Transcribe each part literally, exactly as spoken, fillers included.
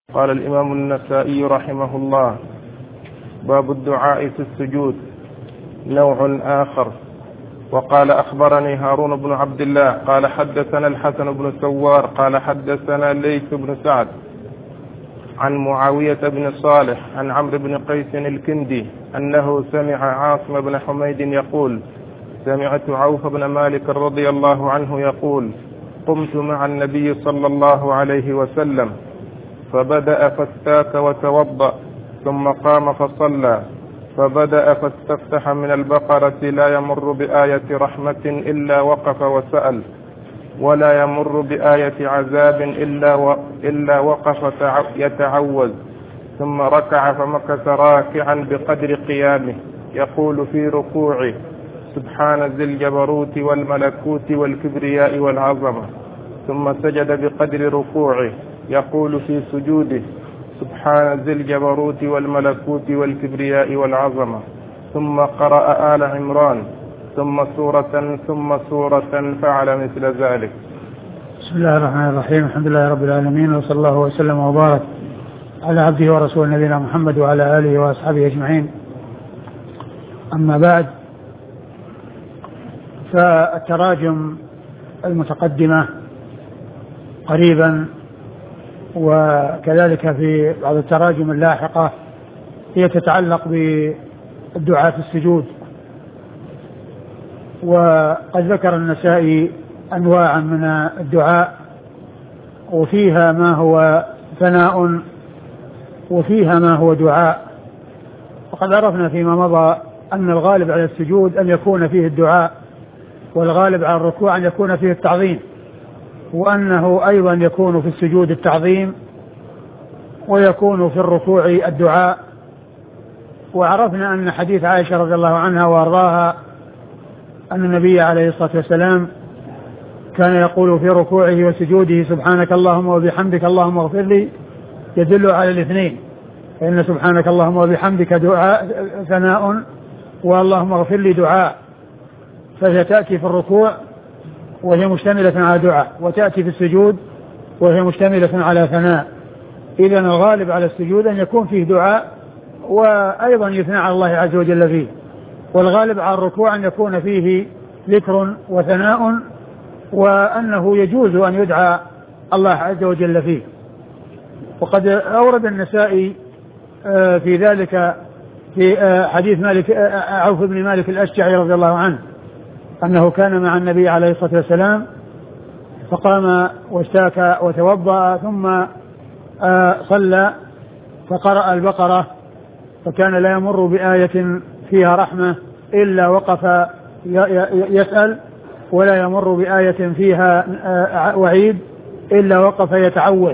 قال الإمام النسائي رحمه الله: باب الدعاء في السجود نوع آخر. وقال: أخبرني هارون بن عبد الله قال حدثنا الحسن بن سوار قال حدثنا ليث بن سعد عن معاوية بن صالح عن عمرو بن قيس الكندي أنه سمع عاصم بن حميد يقول: سمعت عوف بن مالك رضي الله عنه يقول: قمت مع النبي صلى الله عليه وسلم فبدأ فاستاك وتوضأ ثم قام فصلى، فبدأ فاستفتح من البقرة لا يمر بآية رحمة إلا وقف وسأل، ولا يمر بآية عذاب إلا, و... إلا وقف يتعوذ، ثم ركع فمكث راكعا بقدر قيامه يقول في ركوعه: سبحان ذي الجبروت والملكوت والكبرياء والعظمة، ثم سجد بقدر ركوعه يقول في سجوده: سبحان ذي الجبروت والملكوت والكبرياء والعظمة، ثم قرأ آل عمران ثم سورة ثم سورة فعل مثل ذلك. بسم الله الرحمن الرحيم. الحمد لله رب العالمين، وصلى الله وسلم وبارك على عبده ورسوله نبينا محمد وعلى آله وأصحابه أجمعين. أما بعد، فالتراجم المتقدمة قريبا وكذلك في بعض التراجم اللاحقة هي تتعلق بالدعاء في السجود. وقد ذكر النسائي أنواعا من الدعاء، وفيها ما هو ثناء وفيها ما هو دعاء. وقد عرفنا فيما مضى أن الغالب على السجود أن يكون فيه الدعاء، والغالب على الركوع أن يكون فيه التعظيم، وأنه أيضا يكون في السجود التعظيم ويكون في الركوع الدعاء. وعرفنا أن حديث عائشة رضي الله عنها وأرضاها أن النبي عليه الصلاة والسلام كان يقول في ركوعه وسجوده: سبحانك اللهم وبحمدك اللهم اغفر لي، يدل على الاثنين، فإن سبحانك اللهم وبحمدك دعاء ثناء، واللهم اغفر لي دعاء، فهي تأتي في الركوع وهي مشتملة على دعاء، وتأتي في السجود وهي مشتملة على ثناء. إذن الغالب على السجود أن يكون فيه دعاء وأيضا يثنى على الله عز وجل فيه، والغالب على الركوع أن يكون فيه ذكر وثناء، وأنه يجوز أن يدعى الله عز وجل فيه. وقد أورد النسائي في ذلك في حديث مالك عوف بن مالك الأشجعي رضي الله عنه أنه كان مع النبي عليه الصلاة والسلام فقام واستاك وتوضأ ثم صلى فقرأ البقرة، فكان لا يمر بآية فيها رحمة إلا وقف يسأل، ولا يمر بآية فيها وعيد إلا وقف يتعوذ،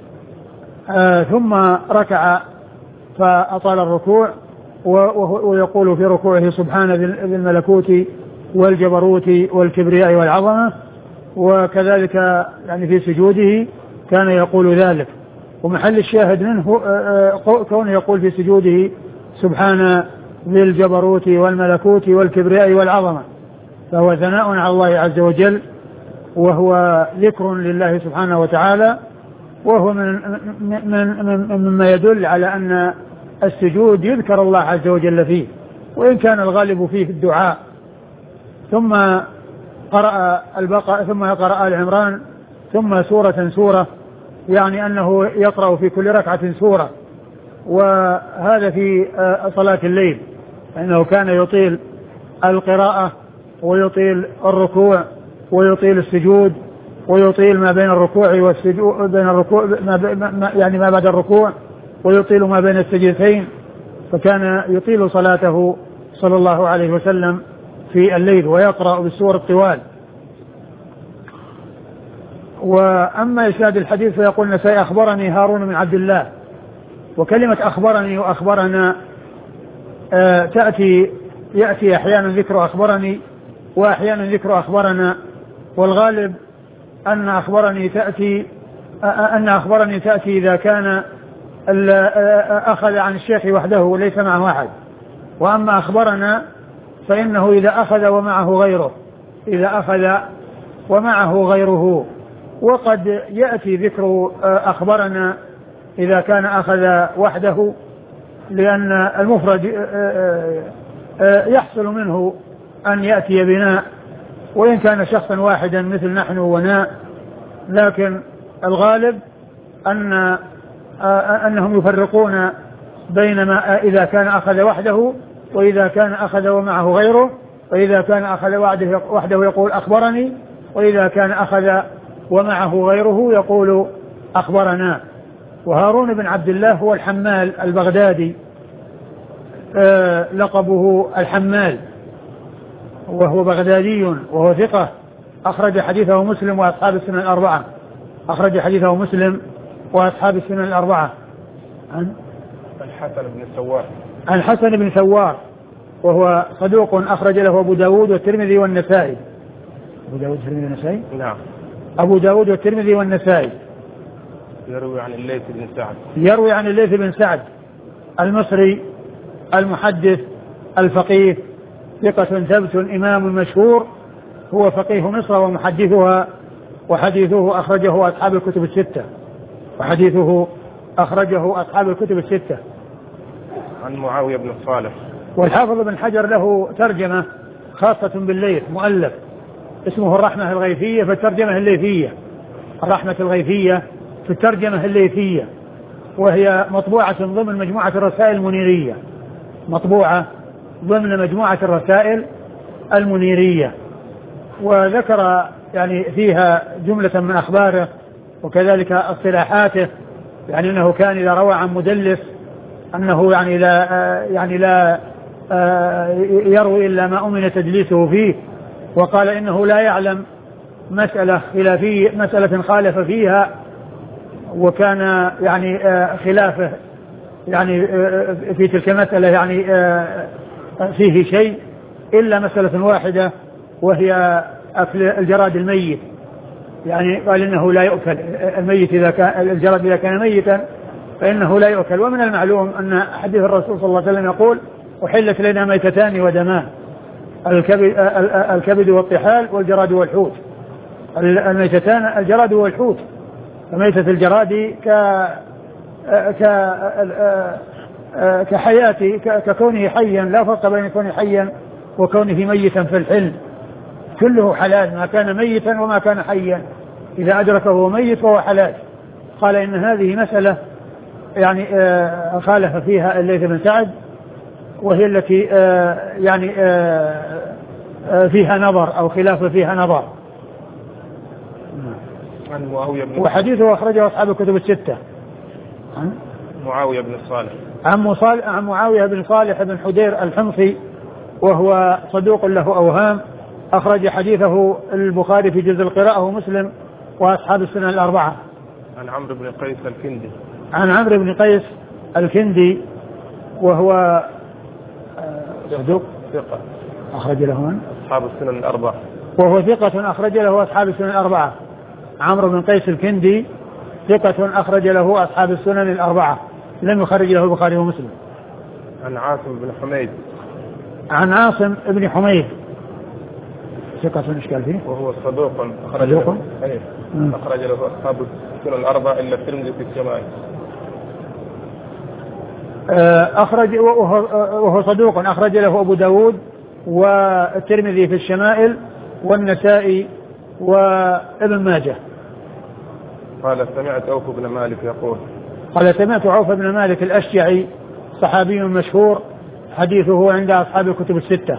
ثم ركع فأطال الركوع ويقول في ركوعه: سبحان ذي الملكوت والجبروت والكبرياء والعظمة. وكذلك يعني في سجوده كان يقول ذلك. ومحل الشاهد منه كونه يقول في سجوده: سبحان ذي الجبروت والملكوت والكبرياء والعظمة، فهو ثناء على الله عز وجل، وهو ذكر لله سبحانه وتعالى، وهو من من من مما يدل على أن السجود يذكر الله عز وجل فيه، وإن كان الغالب فيه الدعاء. ثم قرأ البقرة ثم قرأ آل عمران ثم سورة سورة، يعني أنه يقرأ في كل ركعة سورة، وهذا في صلاة الليل، فإنه كان يطيل القراءة ويطيل الركوع ويطيل السجود ويطيل ما بين الركوع والسجود، بين الركوع ما يعني ما بعد الركوع، ويطيل ما بين السجدتين، فكان يطيل صلاته صلى الله عليه وسلم في الليل ويقرأ بالسور الطوال. وأما إسناد الحديث فيقول النسائي: أخبرني هارون بن عبد الله. وكلمة أخبرني وأخبرنا آه تأتي يأتي أحيانا ذكر أخبرني وأحيانا ذكر أخبرنا، والغالب أن أخبرني تأتي أن أخبرني تأتي إذا كان أخذ عن الشيخ وحده وليس معه أحد. وأما أخبرنا فإنه إذا أخذ ومعه غيره إذا أخذ ومعه غيره. وقد يأتي ذكر أخبرنا إذا كان أخذ وحده، لأن المفرد يحصل منه أن يأتي بناء، وإن كان شخصا واحدا مثل نحن وناء، لكن الغالب أن أنهم يفرقون بين ما إذا كان أخذ وحده وإذا كان أخذ ومعه غيره، وإذا كان أخذ وحده يقول أخبرني، وإذا كان أخذ ومعه غيره يقول أخبرنا. وهارون بن عبد الله هو الحمال البغدادي، آه لقبه الحمال، وهو بغدادي وهو ثقة، أخرج حديثه مسلم وأصحاب السنن الأربعة. أخرج حديثه مسلم وأصحاب السنن الأربعة. عن الحسن بن سوار. الحسن بن سوار وهو صدوق، أخرج له أبو داود والترمذي والنسائي. أبو داود والترمذي والنسائي. نعم. أبو داود والترمذي والنسائي. يروي عن الليث بن سعد. يروي عن الليث بن سعد المصري المحدث الفقيه، ثقة ثبت إمام مشهور، هو فقيه مصر ومحدثها، وحديثه أخرجه أصحاب الكتب الستة وحديثه أخرجه أصحاب الكتب الستة. عن معاوية بن صالح. والحافظ بن حجر له ترجمة خاصة بالليث، مؤلف اسمه الرحمة الغيثية في الترجمة الليثية، الرحمة الغيثية في الترجمة الليثية، وهي مطبوعة ضمن مجموعة الرسائل المنيرية، مطبوعة ضمن مجموعة الرسائل المنيرية. وذكر يعني فيها جملة من أخباره وكذلك اصطلاحاته، يعني أنه كان إذا روى عن مدلس أنه يعني لا يعني لا يروي إلا ما أمن تدليسه فيه، وقال إنه لا يعلم مسألة خلافية مسألة خالف فيها وكان يعني خلافه يعني في تلك المسألة يعني فيه شيء إلا مسألة واحدة وهي أكل الجراد الميت. يعني قال إنه لا يؤكل الميت إذا كان الجراد إذا كان ميتا فإنه لا يؤكل. ومن المعلوم أن حديث الرسول صلى الله عليه وسلم يقول أحلت لنا ميتتان ودمان، الكبد, الكبد والطحال والجراد والحوت. الميتتان الجراد والحوت، فميتة الجراد ك ك كحياة ككونه حيا، لا فرق بين كونه حيا وكونه ميتا في الحلم، كله حلال ما كان ميتا وما كان حيا، إذا أدركه ميت فهو حلال. قال إن هذه مسألة يعني خالف فيها الليث بن سعد، وهي التي يعني فيها نظر أو خلاف فيها نظر. عن معاوية بن وحديثه أخرجه أصحاب الكتب الستة. عن معاوية بن صالح. عن, عن معاوية بن صالح بن حدير الحمصي، وهو صدوق له أوهام، أخرج حديثه البخاري في جزء القراءة ومسلم وأصحاب السنن الأربعة. عن عمرو بن قيس الكندي. عن عمرو بن قيس الكندي وهو صدوق ثقة، أخرج له من؟ أصحاب السنن الأربعة. وهو ثقة أخرج له أصحاب السنن الأربعة. عمرو بن قيس الكندي ثقة أخرج له أصحاب السنن الأربعة، لم يخرج له البخاري ومسلم. عن عاصم بن حميد. عن عاصم بن حميد ثقة إشكال فيه، وهو صدوق أخرج له أخرج له أصحاب السنن الأربعة إلا الترمذي في الجماعة. أخرج وهو صدوق أخرج له أبو داود والترمذي في الشمائل والنسائي وابن ماجه. قال سمعت عوف بن مالك يقول قال سمعت عوف بن مالك الأشجعي صحابي مشهور، حديثه عند أصحاب الكتب الستة.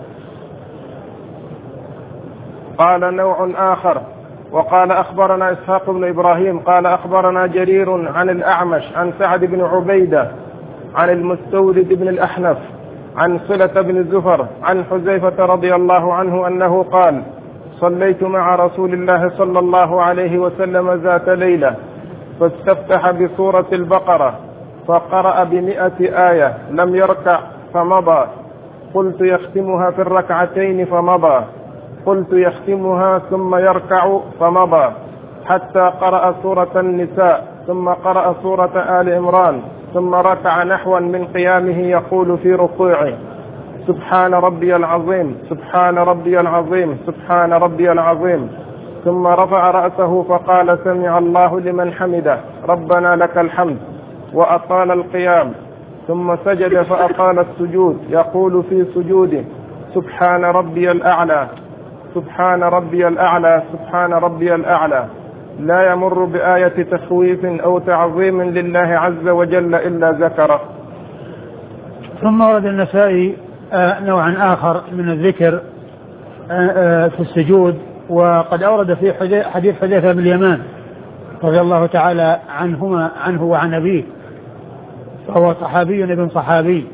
قال نوع آخر وقال أخبرنا إسحاق بن إبراهيم قال أخبرنا جرير عن الأعمش عن سعد بن عبيدة عن المستورد بن الأحنف عن صلة بن الزفر عن حذيفة رضي الله عنه أنه قال صليت مع رسول الله صلى الله عليه وسلم ذات ليلة فاستفتح بسورة البقرة فقرأ بمئة آية لم يركع فمضى، قلت يختمها في الركعتين فمضى، قلت يختمها ثم يركع فمضى، حتى قرأ سورة النساء ثم قرأ سورة آل عمران ثم ركع نحوا من قيامه يقول في ركوعه سبحان ربي العظيم سبحان ربي العظيم سبحان ربي العظيم، ثم رفع رأسه فقال سمع الله لمن حمده ربنا لك الحمد، وأطال القيام، ثم سجد فأطال السجود، يقول في سجوده: سبحان ربي الأعلى، سبحان ربي الأعلى، سبحان ربي الأعلى، لا يمر بآية تخويف أو تعظيم لله عز وجل إلا ذكره. ثم ورد النسائي نوعا آخر من الذكر في السجود، وقد أورد في حديث حذيفة بن اليمان رضي الله تعالى عنهما عنه وعن أبيه، فهو صحابي ابن صحابي،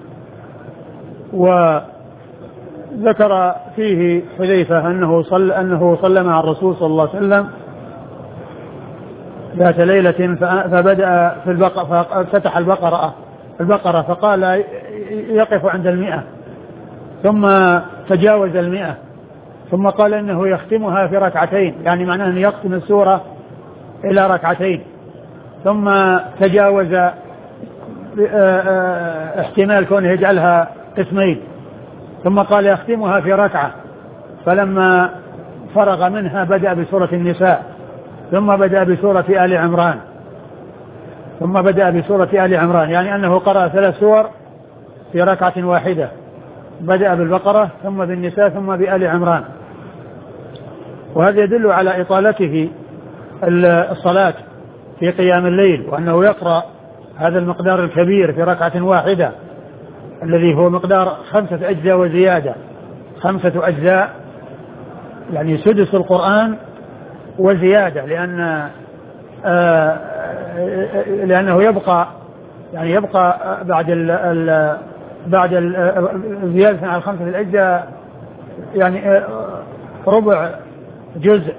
وذكر فيه حذيفة أنه صلى أنه صلى مع الرسول صلى الله عليه وسلم ذات ليلة، فبدأ في البقرة، ففتح البقرة البقرة فقال يقف عند المئة، ثم تجاوز المئة، ثم قال إنه يختمها في ركعتين، يعني معناه أن يختم السورة إلى ركعتين، ثم تجاوز احتمال كونه يجعلها قسمين، ثم قال يختمها في ركعة، فلما فرغ منها بدأ بسورة النساء، ثم بدأ بسورة آل عمران ثم بدأ بسورة آل عمران يعني أنه قرأ ثلاث سور في ركعة واحدة، بدأ بالبقرة ثم بالنساء ثم بآل عمران. وهذا يدل على إطالته الصلاة في قيام الليل، وأنه يقرأ هذا المقدار الكبير في ركعة واحدة الذي هو مقدار خمسة أجزاء وزيادة، خمسة أجزاء يعني سدس القرآن وزيادة، لأن آه لأنه يبقى يعني يبقى بعد ال ال بعد الزيادة على الخمسة الأجزاء يعني ربع جزء،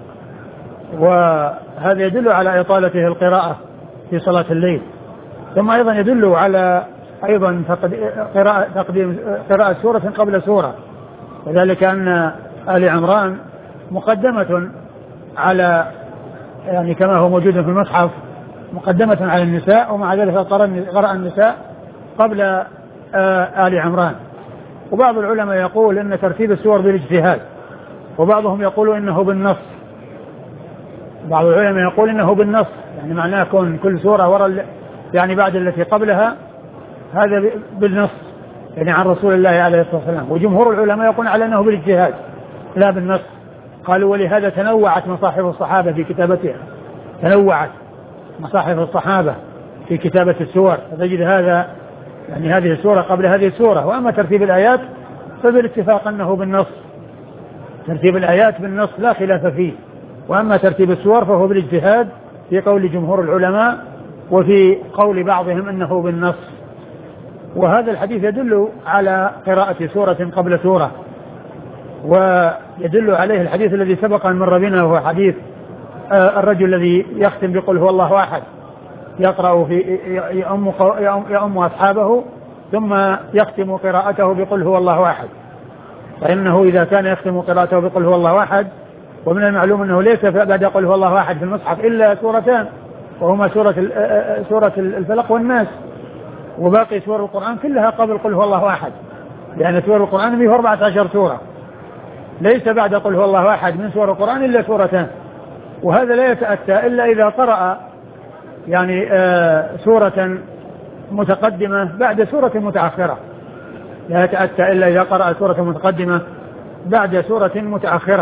وهذا يدل على إطالته القراءة في صلاة الليل. ثم أيضا يدل على أيضا قراءة تقديم قراءة سورة قبل سورة، وذلك أن آل عمران مقدمة على يعني كما هو موجود في المصحف مقدمة على النساء، ومع ذلك قرأ النساء قبل آل عمران. وبعض العلماء يقول أن ترتيب السور بالاجتهاد، وبعضهم يقول إنه بالنص، بعض العلماء يقول إنه بالنص، يعني معناه كون كل سورة وراء يعني بعد التي قبلها، هذا بالنص يعني عن رسول الله عليه الصلاة والسلام. وجمهور العلماء يقول على أنه بالاجتهاد لا بالنص، قالوا ولهذا تنوعت مصاحف الصحابة في كتابتها، تنوعت مصاحف الصحابة في كتابة السور، فتجد هذا يعني هذه السورة قبل هذه السورة. وأما ترتيب الآيات فبالاتفاق أنه بالنص، ترتيب الآيات بالنص لا خلاف فيه، وأما ترتيب السور فهو بالاجتهاد في قول جمهور العلماء، وفي قول بعضهم أنه بالنص. وهذا الحديث يدل على قراءة سورة قبل سورة، ويدل عليه الحديث الذي سبق أن مر بنا، وهو حديث الرجل الذي يختم بقل هو الله أحد، يقرأ في يأم, يأم أصحابه ثم يختم قراءته بقل هو الله أحد. فإنه إذا كان يختم قراءته بقل هو الله أحد، ومن المعلوم أنه ليس بعد قل هو الله أحد في المصحف إلا سورتان، وهما سورة سورة الفلق والناس، وباقي سور القرآن كلها قبل قل هو الله أحد، لأن سور القرآن فيه أربعة عشر سورة، ليس بعد قل هو الله أحد من سور القرآن إلا سورتان. وهذا لا يتأتى إلا إذا قرأ يعني آه سورة متقدمة بعد سورة متأخرة، لا يتأتى إلا إذا قرأ سورة متقدمة بعد سورة متأخرة.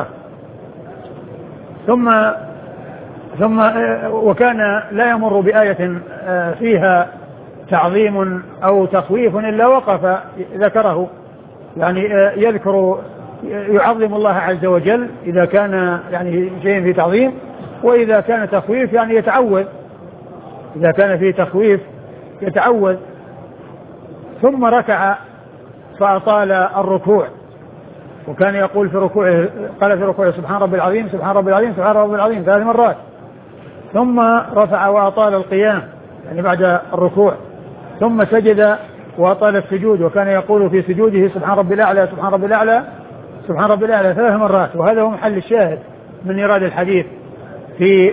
ثم ثم آه وكان لا يمر بآية آه فيها تعظيم أو تخويف إلا وقف ذكره، يعني آه يذكر يعظم الله عز وجل إذا كان يعني شيء في تعظيم، وإذا كان تخويف يعني يتعوذ، إذا كان فيه تخويف يتعوذ. ثم ركع فأطال الركوع، وكان يقول في ركوعه قال في ركوعه سبحان ربي العظيم سبحان ربي العظيم سبحان ربي العظيم ثلاث مرات. ثم رفع وأطال القيام يعني بعد الركوع، ثم سجد وأطال السجود، وكان يقول في سجوده سبحان ربي الأعلى سبحان ربي الأعلى سبحان ربي الأعلى ثلاث مرات. وهذا هو محل الشاهد من إيراد الحديث في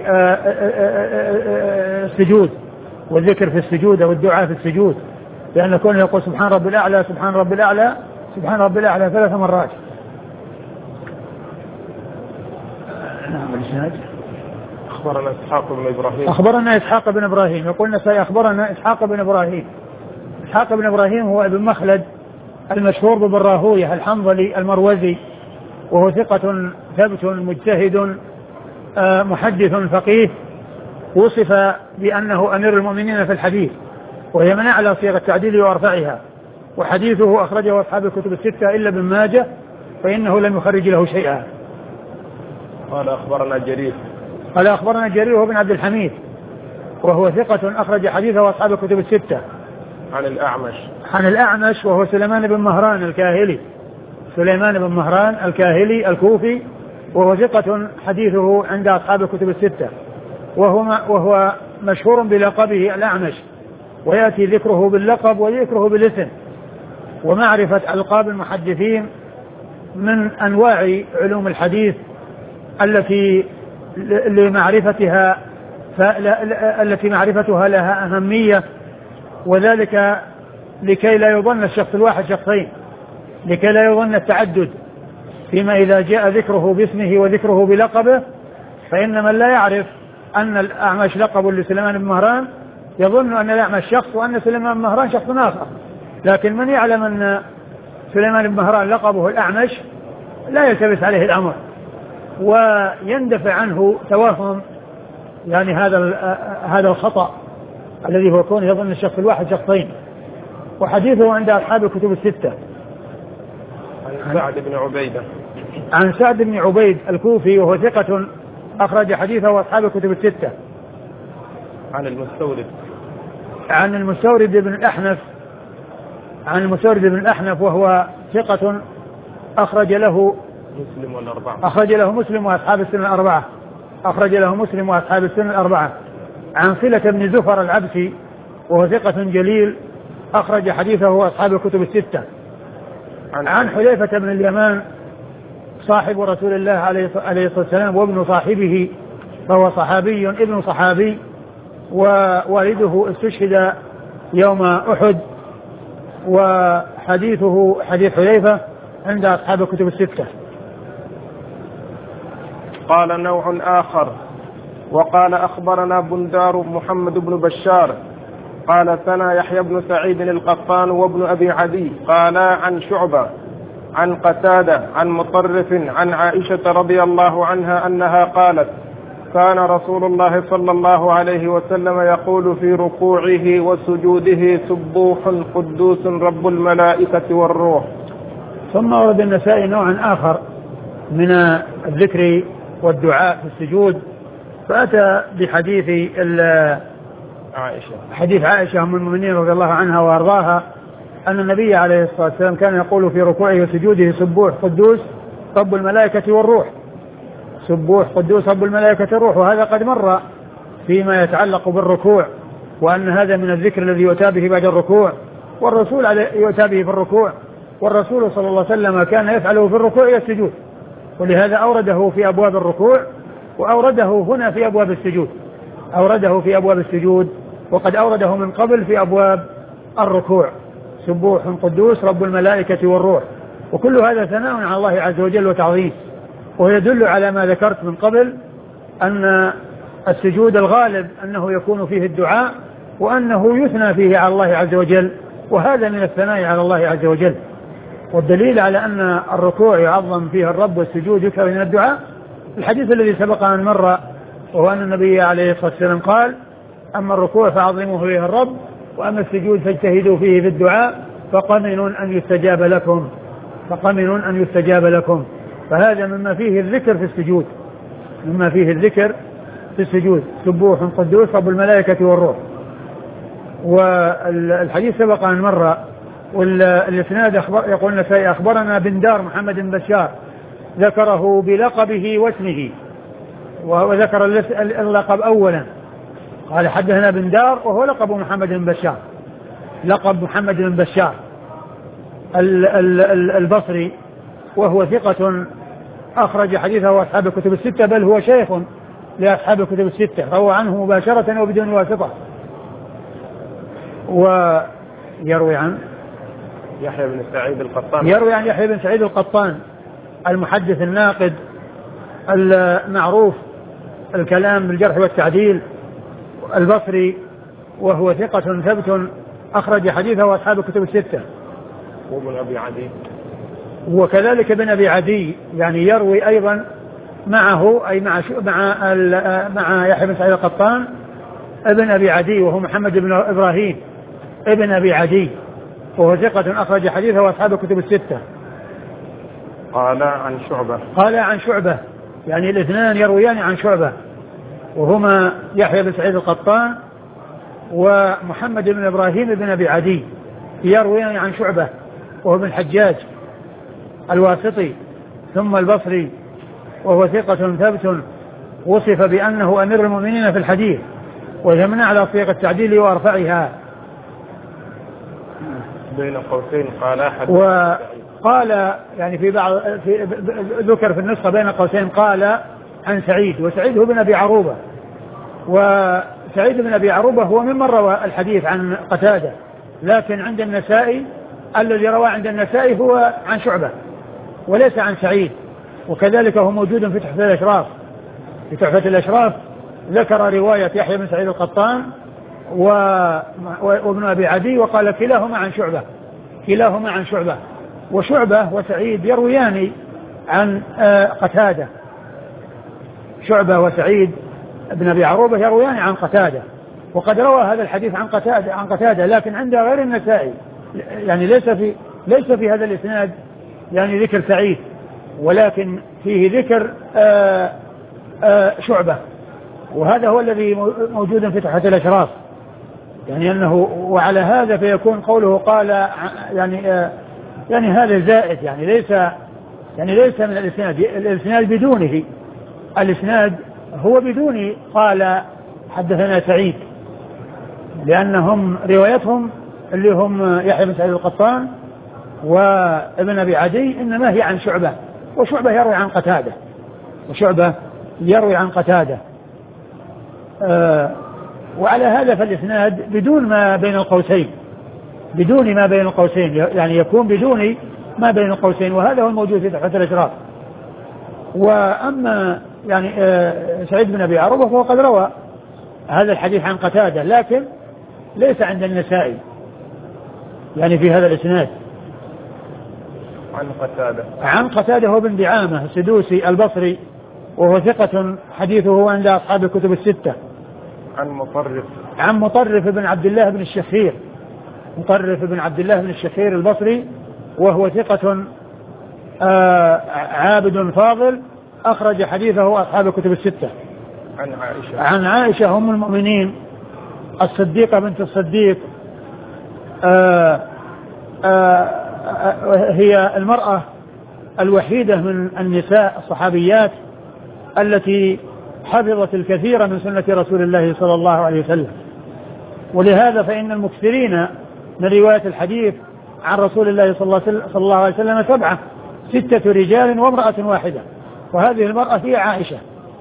السجود والذكر في السجود أو الدعاء في السجود، لأن كونه يقول سبحان ربي الأعلى سبحان ربي الأعلى سبحان ربي الأعلى ثلاث مرات. نعم الإسناد أخبرنا إسحاق بن إبراهيم أخبرنا إسحاق بن إبراهيم يقول النسائي أخبرنا إسحاق بن إبراهيم. إسحاق بن إبراهيم هو ابن مخلد المشهور بابن راهويه الحنظلي المروزي، وهو ثقة ثبت مجتهد محدث فقيه، وصف بأنه أمير المؤمنين في الحديث، وهي من أعلى صيغ التعديل وأرفعها، وحديثه أخرجه أصحاب الكتب الستة إلا ابن ماجه فإنه لم يخرج له شيئا. قال أخبرنا جرير قال أخبرنا جرير هو بن عبد الحميد وهو ثقة أخرج حديثه أصحاب الكتب الستة. عن الأعمش عن الأعمش وهو سليمان بن مهران الكاهلي سليمان بن مهران الكاهلي الكوفي، وهو ثقة حديثه عند أصحاب الكتب الستة، وهو, وهو مشهور بلقبه الأعمش، ويأتي ذكره باللقب وذكره بالاسم. ومعرفة ألقاب المحدثين من أنواع علوم الحديث التي لمعرفتها التي معرفتها لها أهمية، وذلك لكي لا يظن الشخص الواحد شخصين، لكي لا يظن التعدد فيما إذا جاء ذكره باسمه وذكره بلقبه، فإن من لا يعرف أن الأعمش لقب لسليمان بن مهران يظن أن الأعمش شخص وأن سليمان بن مهران شخص آخر، لكن من يعلم أن سليمان بن مهران لقبه الأعمش لا يلتبس عليه الأمر ويندفع عنه توهم يعني هذا هذا الخطأ الذي هو كونه يظن الشخص الواحد شخصين. وحديثه عند أصحاب الكتب الستة. عن سعد بن عبيدة عن سعد بن عبيد الكوفي وهو ثقة أخرج حديثه أصحاب الكتب الستة. عن المستورد عن المستورد بن الأحنف عن المستورد بن الأحنف وهو ثقة أخرج له مسلم والأربعة أخرج له مسلم وأصحاب السنن الأربعة أخرج له مسلم وأصحاب السنن الأربعة. عن صلة بن زفر العبسي وهو ثقة جليل أخرج حديثه أصحاب الكتب الستة. عن, عن حذيفة بن اليمان صاحب رسول الله عليه الصلاة والسلام وابن صاحبه، فهو صحابي ابن صحابي، ووالده استشهد يوم أحد، وحديثه حديث حذيفة عند أصحاب الكتب الستة. قال نوع آخر وقال أخبرنا بندار محمد بن بشار قال ثنا يحيى بن سعيد القطان وابن أبي عدي قال عن شعبة عن قتادة عن مطرف عن عائشة رضي الله عنها أنها قالت كان رسول الله صلى الله عليه وسلم يقول في ركوعه وسجوده سبوح قدوس رب الملائكة والروح. ثم ورد النسائي نوعا آخر من الذكر والدعاء في السجود، فأتى بحديث عائشة حديث عائشة أم المؤمنين رضي الله عنها وأرضاها أن النبي عليه الصلاة والسلام كان يقول في ركوعه وسجوده سبوح قدوس رب الملائكة والروح سبوح قدوس رب الملائكة والروح. وهذا قد مر فيما يتعلق بالركوع، وأن هذا من الذكر الذي يؤتى به بعد الركوع، والرسول يؤتى به في الركوع، والرسول صلى الله عليه وسلم كان يفعله في الركوع والسجود، ولهذا أورده في أبواب الركوع وأورده هنا في أبواب السجود أورده في أبواب السجود وقد أورده من قبل في أبواب الركوع سبوح قدوس رب الملائكة والروح. وكل هذا ثناء على الله عز وجل وتعظيم، ويدل على ما ذكرت من قبل أن السجود الغالب أنه يكون فيه الدعاء، وأنه يثنى فيه على الله عز وجل، وهذا من الثناء على الله عز وجل. والدليل على أن الركوع يعظم فيه الرب والسجود يكثر من الدعاء الحديث الذي سبق أن مر، وهو أن النبي عليه الصلاة والسلام قال أما الركوع فعظموه فيه الرب، وأما السجود فاجتهدوا فيه في الدعاء فقمن أن يستجاب لكم فقمن أن يستجاب لكم. فهذا مما فيه الذكر في السجود مما فيه الذكر في السجود سبوح قدوس رب الملائكة والروح. والحديث سبق أن مر. والإسناد يقول النسائي أخبرنا بندار محمد بن بشار ذكره بلقبه واسمه، وذكر اللقب أولا قال حدثنا بندار وهو لقب محمد بن بشار لقب محمد بن بشار البصري، وهو ثقة أخرج حديثه أصحاب الكتب الستة، بل هو شيخ لأصحاب الكتب الستة، روى عنه مباشرة وبدون واسطة. ويروي عن يحيى بن سعيد القطان يروي عن يحيى بن سعيد القطان المحدث الناقد المعروف الكلام بالجرح والتعديل. البصري وهو ثقة ثبت أخرج حديثه وأصحاب الكتب الستة. وابن أبي عدي وكذلك ابن أبي عدي يعني يروي أيضا معه أي مع مع مع يحيى بن سعيد القطان ابن أبي عدي وهو محمد بن إبراهيم ابن أبي عدي وهو ثقة أخرج حديثه وأصحاب الكتب الستة. قال عن شعبة قال عن شعبة يعني الاثنان يرويان عن شعبة وهما يحيى بن سعيد القطان ومحمد بن إبراهيم بن أبي عدي يرويان عن شعبة وهو ابن الحجاج الواسطي ثم البصري وهو ثقة ثبت وصف بأنه أمير المؤمنين في الحديث ويمنع على صيغ التعديل وأرفعها. بين قوسين قال أحد وقال يعني في بعض في ذكر في النسخة بين قوسين قال عن سعيد وسعيد هو بن أبي عروبة وسعيد بن أبي عروبة هو ممن روى الحديث عن قتادة لكن عند النسائي الذي روى عند النسائي هو عن شعبة وليس عن سعيد. وكذلك هو موجود في تحفة الأشراف في تحفة الأشراف ذكر رواية يحيى بن سعيد القطان وابن أبي عدي وقال كلاهما عن شعبة كلاهما عن شعبة وشعبة وسعيد يرويان عن قتادة. شعبة وسعيد بن أبي عروبة يرويان عن قتادة وقد روى هذا الحديث عن قتادة عن قتادة لكن عند غير النسائي يعني ليس في ليس في هذا الإسناد يعني ذكر سعيد ولكن فيه ذكر آآ آآ شعبة وهذا هو الذي موجود في تحفة الأشراف يعني أنه وعلى هذا فيكون قوله قال يعني يعني هذا زائد يعني ليس يعني ليس من الإسناد الإسناد بدونه الإسناد هو بدون قال حدثنا سعيد لأنهم روايتهم اللي هم يحيى بن سعيد القطان وابن أبي عدي إنما هي عن شعبة وشعبة يروي عن قتادة وشعبة يروي عن قتادة آه وعلى هذا فالإسناد بدون ما بين القوسين بدون ما بين القوسين يعني يكون بدون ما بين القوسين وهذا هو الموجود في تحفة الأشراف. وأما يعني آه سعيد بن أبي عروبة فهو قد روى هذا الحديث عن قتادة لكن ليس عند النسائي يعني في هذا الإسناد. عن قتادة عن قتادة هو بن دعامة السدوسي البصري وهو ثقة حديثه عند أصحاب الكتب الستة. عن مطرف عن مطرف بن عبد الله بن الشخير مطرف بن عبد الله بن الشخير البصري وهو ثقة آه عابد فاضل أخرج حديثه أصحاب الكتب الستة. عن عائشة عن عائشة أم المؤمنين الصديقة بنت الصديق آه آه هي المرأة الوحيدة من النساء الصحابيات التي حفظت الكثير من سنة رسول الله صلى الله عليه وسلم ولهذا فإن المكثرين من رواية الحديث عن رسول الله صلى الله عليه وسلم سبعة ستة رجال وامرأة واحدة وهذه المرأة هي عائشة.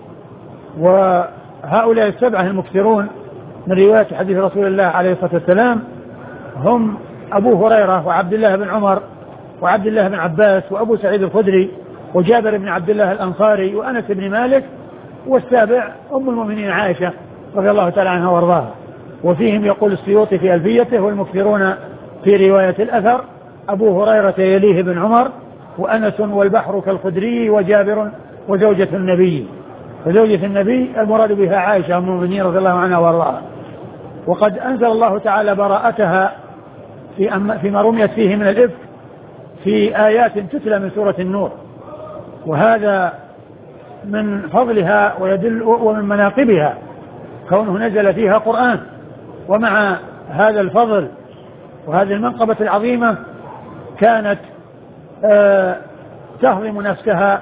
وهؤلاء السبعة المكثرون من رواية حديث رسول الله عليه الصلاة والسلام هم أبو هريرة وعبد الله بن عمر وعبد الله بن عباس وأبو سعيد الخدري وجابر بن عبد الله الأنصاري وأنس بن مالك والسابع أم المؤمنين عائشة رضي الله تعالى عنها وارضاها. وفيهم يقول السيوطي في ألفيته والمكثرون في رواية الأثر أبو هريرة يليه بن عمر وأنس والبحر كالخدري وجابر وزوجة النبي وزوجة النبي المراد بها عائشة أم المؤمنين رضي الله عنها وارضاها. وقد أنزل الله تعالى براءتها في أم فيما رميت فيه من الإفك في آيات تتلى من سورة النور وهذا من فضلها ويدل ومن مناقبها كونه نزل فيها قرآن. ومع هذا الفضل وهذه المنقبة العظيمة كانت آه تهضم نفسها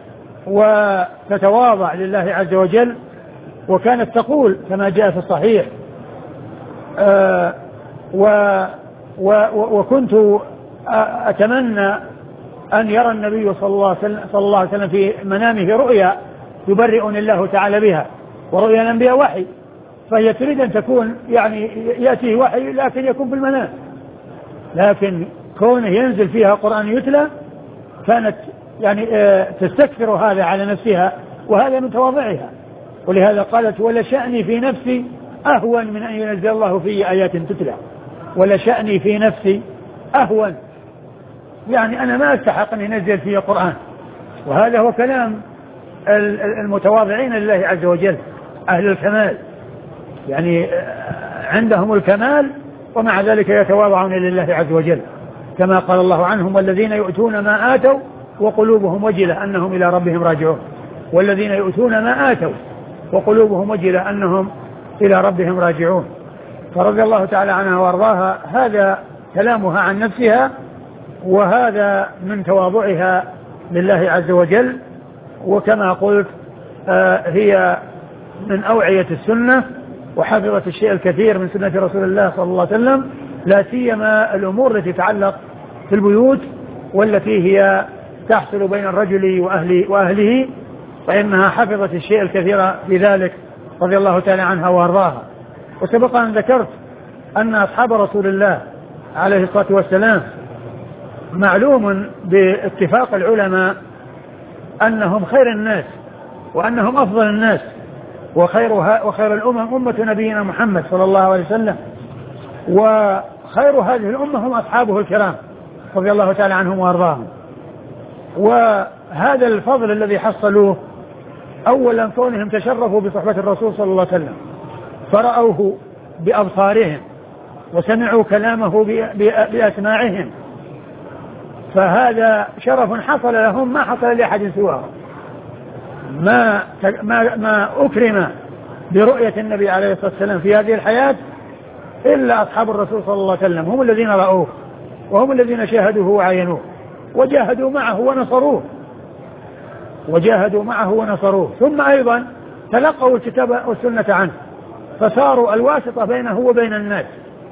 وتتواضع لله عز وجل وكانت تقول كما جاء في الصحيح آه و و وكنت أتمنى أن يرى النبي صلى الله عليه وسلم, صلى الله عليه وسلم في منامه رؤيا يبرئني الله تعالى بها ورؤيا الأنبياء وحي فهي تريد أن تكون يعني يأتيه وحي لكن يكون بالمنام لكن كونه ينزل فيها قرآن يتلى كانت يعني تستكثر هذا على نفسها وهذا من تواضعها ولهذا قالت ولشأني في نفسي أهون من أن ينزل الله في آيات تتلى. ولشأني في نفسي أهون، يعني أنا ما أستحق أن ينزل في القرآن. وهذا هو كلام المتواضعين لله عز وجل، أهل الكمال، يعني عندهم الكمال ومع ذلك يتواضعون لله عز وجل، كما قال الله عنهم والذين يؤتون ما آتوا وقلوبهم وجلة أنهم إلى ربهم راجعون. والذين يؤتون ما آتوا وقلوبهم وجلة أنهم إلى ربهم راجعون. فرضي الله تعالى عنها وارضاها، هذا كلامها عن نفسها، وهذا من تواضعها لله عز وجل. وكما قلت آه هي من أوعية السنة، وحفظت الشيء الكثير من سنة رسول الله صلى الله عليه وسلم، لا سيما الأمور التي تتعلق في البيوت والتي هي تحصل بين الرجل وأهله, وأهله فإنها حفظت الشيء الكثير في ذلك رضي الله تعالى عنها وارضاها. وسبق أن ذكرت أن أصحاب رسول الله عليه الصلاة والسلام معلوم باتفاق العلماء أنهم خير الناس وأنهم أفضل الناس، وخيرها وخير الأمم أمة نبينا محمد صلى الله عليه وسلم، وخير هذه الأمة هم أصحابه الكرام رضي الله تعالى عنهم وارضاهم. وهذا الفضل الذي حصلوه أولا كونهم تشرفوا بصحبة الرسول صلى الله عليه وسلم، فرأوه بأبصارهم وسمعوا كلامه بأسماعهم، فهذا شرف حصل لهم ما حصل لأحد سواه. ما, ما, ما أكرم برؤية النبي عليه الصلاة والسلام في هذه الحياة إلا أصحاب الرسول صلى الله عليه وسلم، هم الذين رأوه وهم الذين شاهدوه وعينوه وجاهدوا معه ونصروه وجاهدوا معه ونصروه ثم أيضا تلقوا الكتاب والسنة عنه، فصاروا الواسطة بينه وبين الناس،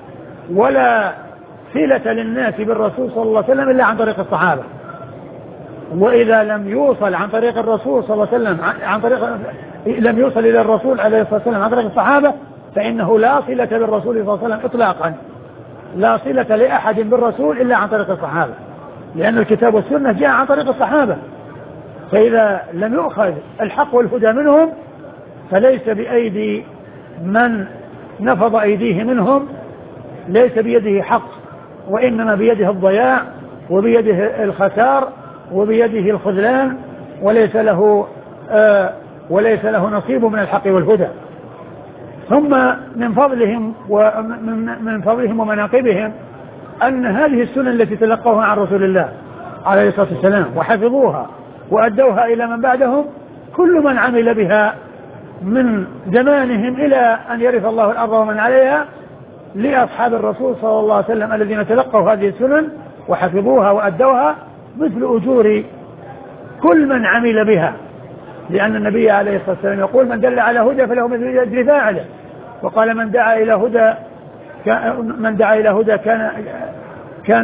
ولا صلة للناس بالرسول صلى الله عليه وسلم إلا عن طريق الصحابة. وإذا لم يوصل عن طريق الرسول صلى الله عليه وسلم عن طريق لم يوصل إلى الرسول عليه الصلاة والسلام عن طريق الصحابة فإنه لا صلة بالرسول صلى الله عليه وسلم إطلاقا، لا صلة لأحد بالرسول إلا عن طريق الصحابة، لأن الكتاب والسنة جاء عن طريق الصحابة. فإذا لم يؤخذ الحق والهدى منهم فليس بأيدي من نفض أيديه منهم، ليس بيده حق، وإنما بيده الضياع وبيده الخسار وبيده الخذلان، وليس له آه وليس له نصيب من الحق والهدى. ثم من فضلهم ومن من فضلهم ومناقبهم أن هذه السنة التي تلقوها عن رسول الله عليه الصلاة والسلام وحفظوها وأدوها إلى من بعدهم، كل من عمل بها من زمانهم إلى أن يرث الله الأرض ومن عليها لأصحاب الرسول صلى الله عليه وسلم الذين تلقوا هذه السنن وحفظوها وأدوها مثل أجور كل من عمل بها، لأن النبي عليه الصلاة والسلام يقول من دل على هدى فله مثل أجر فاعله، وقال من دعا إلى هدى من دعا إلى هدى كان كان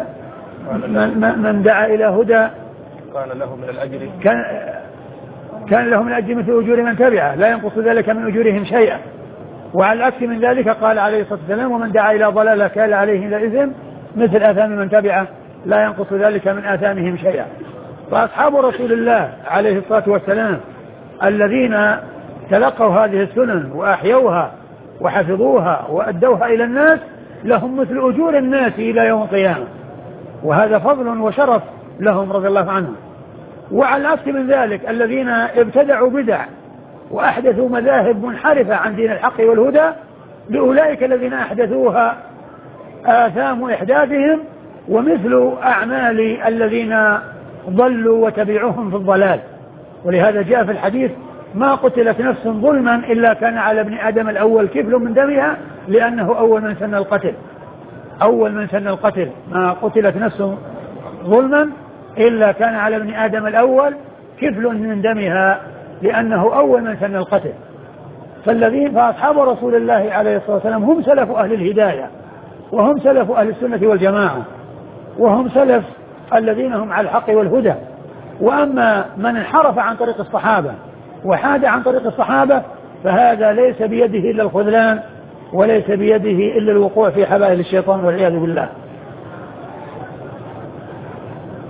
من, من دعا إلى هدى كان له من الأجر كان كان له من الأجر مثل أجور من تبعه لا ينقص ذلك من أجورهم شيئا. وعلى العكس من ذلك قال عليه الصلاة والسلام ومن دعا إلى ضلالة كان عليه الإثم مثل آثام من تبعه لا ينقص ذلك من آثامهم شيئا. فأصحاب رسول الله عليه الصلاة والسلام الذين تلقوا هذه السنن وأحيوها وحفظوها وأدوها إلى الناس لهم مثل أجور الناس إلى يوم القيامة، وهذا فضل وشرف لهم رضي الله عنهم. وعلى العكس من ذلك الذين ابتدعوا بدع وأحدثوا مذاهب منحرفة عن دين الحق والهدى، لأولئك الذين أحدثوها آثام إحداثهم ومثل أعمال الذين ضلوا وتبعوهم في الضلال. ولهذا جاء في الحديث ما قتلت نفس ظلما إلا كان على ابن آدم الأول كفل من دمها لأنه أول من سن القتل أول من سن القتل ما قتلت نفس ظلما إلا كان على ابن آدم الأول كفل من دمها لأنه أول من سن القتل. فالذين فأصحاب رسول الله عليه الصلاة والسلام هم سلف أهل الهداية وهم سلف أهل السنة والجماعة وهم سلف الذين هم على الحق والهدى. وأما من انحرف عن طريق الصحابة وحاد عن طريق الصحابة فهذا ليس بيده إلا الخذلان وليس بيده إلا الوقوع في حبائل الشيطان والعياذ بالله.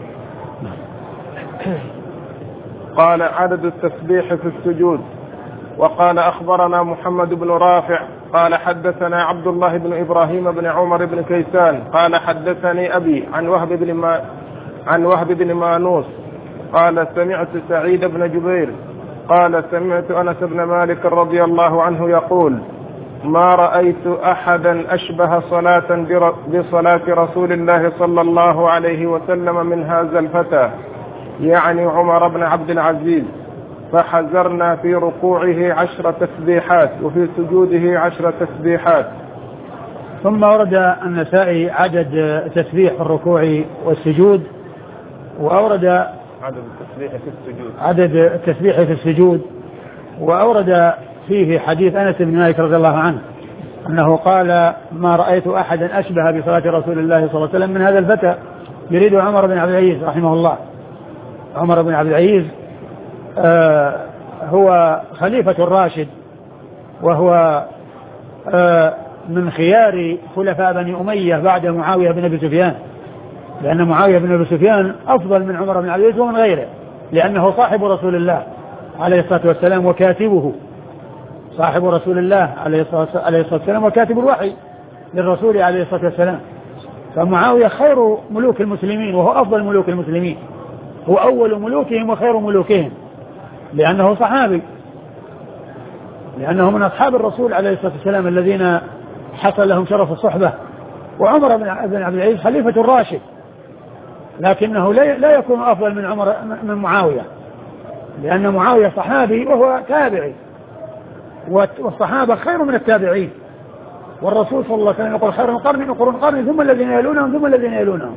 قال عدد التسبيح في السجود وقال أخبرنا محمد بن رافع قال حدثنا عبد الله بن إبراهيم بن عمر بن كيسان قال حدثني أبي عن وهب بن ما عن وهب بن مانوس قال سمعت سعيد بن جبير قال سمعت أنس بن مالك رضي الله عنه يقول ما رأيت أحدا أشبه صلاة بصلاة رسول الله صلى الله عليه وسلم من هذا الفتى يعني عمر بن عبد العزيز، فحزرنا في ركوعه عشر تسبيحات وفي سجوده عشر تسبيحات. ثم ورد النسائي عدد تسبيح في الركوع والسجود، وأورد عدد التسبيح في السجود عدد التسبيح في السجود وأورد فيه حديث أنس بن مالك رضي الله عنه أنه قال ما رأيت أحدا أشبه بصلاة رسول الله صلى الله عليه وسلم من هذا الفتى، يريد عمر بن عبد العزيز رحمه الله. عمر بن عبد العزيز آه هو خليفة الراشد، وهو آه من خيار خلفاء بني أمية بعد معاوية بن أبي سفيان، لأن معاوية بن أبي سفيان أفضل من عمر بن عبد العزيز ومن غيره، لأنه صاحب رسول الله عليه الصلاة والسلام وكاتبه، صاحب رسول الله عليه الصلاة والسلام وكاتب الوحي للرسول عليه الصلاة والسلام. فمعاوية خير ملوك المسلمين وهو أفضل ملوك المسلمين، هو أول ملوكهم وخير ملوكهم، لأنه صحابي، لأنه من أصحاب الرسول عليه الصلاة والسلام الذين حصل لهم شرف الصحبة. وعمر بن عبد العزيز خليفة الراشد، لكنه لا يكون أفضل من عمر من معاوية، لأن معاوية صحابي وهو تابعي، والصحابة خير من التابعين، والرسول صلى الله عليه وسلم يقول خير من قرن قرون قرن ثم الذين يلونهم ثم الذين يلونهم.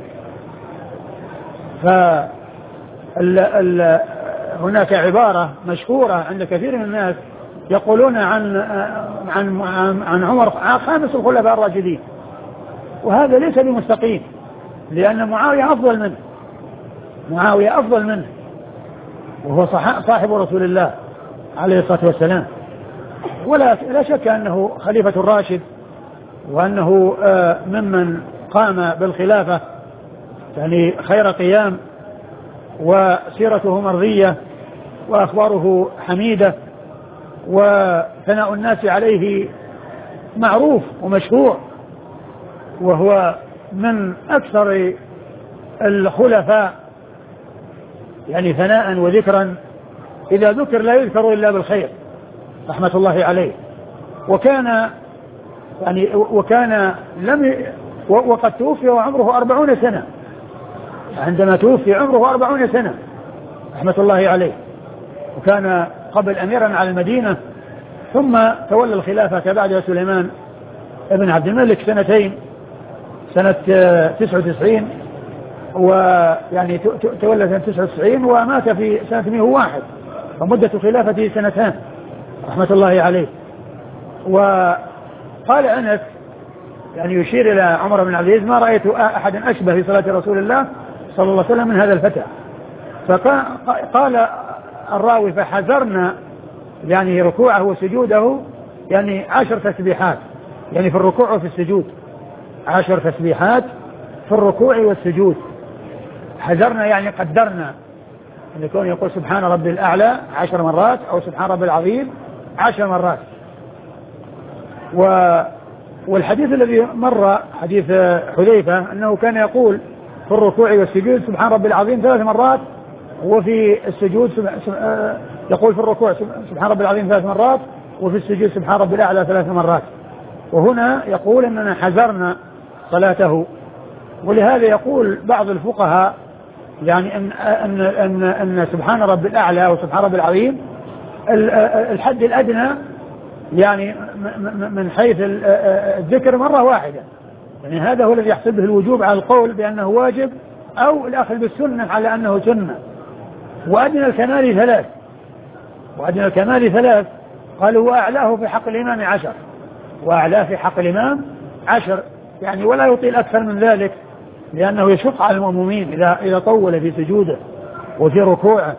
فهناك عبارة مشهورة عند كثير من الناس يقولون عن عن عن عمر خامس الخلفاء الراشدين، وهذا ليس بمستقيم، لأن معاوية أفضل منه، معاوية أفضل منه وهو صاحب رسول الله عليه الصلاة والسلام. ولا لا شك أنه خليفة الراشد، وأنه ممن قام بالخلافة يعني خير قيام، وسيرته مرضية وأخباره حميدة، وثناء الناس عليه معروف ومشهور، وهو من أكثر الخلفاء يعني ثناء وذكرا، إذا ذكر لا يذكر إلا بالخير رحمة الله عليه. وكان يعني وكان لم وقد توفي وعمره أربعون سنة، عندما توفي عمره أربعون سنة رحمة الله عليه، وكان قبل أميرا على المدينة، ثم تولى الخلافة بعد سليمان ابن عبد الملك سنتين، سنة تسعة وتسعين، ويعني تولى سنة تسعة وتسعين ومات في سنة مئة وواحد، فمدة خلافته سنتان رحمة الله عليه. وقال أنس يعني يشير إلى عمر بن عبد العزيز ما رأيت أحدا أشبه في صلاة رسول الله صلى الله عليه وسلم من هذا الفتى. فقال الراوي فحذرنا يعني ركوعه وسجوده يعني عشر تسبيحات، يعني في الركوع وفي السجود عشر تسبيحات في الركوع والسجود. حذرنا يعني قدرنا أن يكون يقول سبحان ربي الأعلى عشر مرات أو سبحان ربي العظيم عشر مرات. و والحديث الذي مر حديث حذيفة أنه كان يقول في الركوع والسجود سبحان ربي العظيم ثلاث مرات، وفي السجود يقول في الركوع سبحان ربي العظيم ثلاث مرات، وفي السجود سبحان ربي الأعلى ثلاث مرات. وهنا يقول أننا حذرنا صلاته. ولهذا يقول بعض الفقهاء يعني أن, أن, أن, أن سبحان ربي الأعلى أو سبحان ربي العظيم الحد الأدنى يعني من حيث الذكر مرة واحدة، يعني هذا هو الذي يحسب به الوجوب على القول بأنه واجب أو الأخذ بالسنة على أنه سنة. وأدنى الكمال ثلاث، وأدنى الكمال ثلاث قالوا وأعلاه في حق الإمام عشر، وأعلاه في حق الإمام عشر، يعني ولا يطيل أكثر من ذلك، لأنه يشق على المأمومين إذا إذا طول في سجوده وفي ركوعه.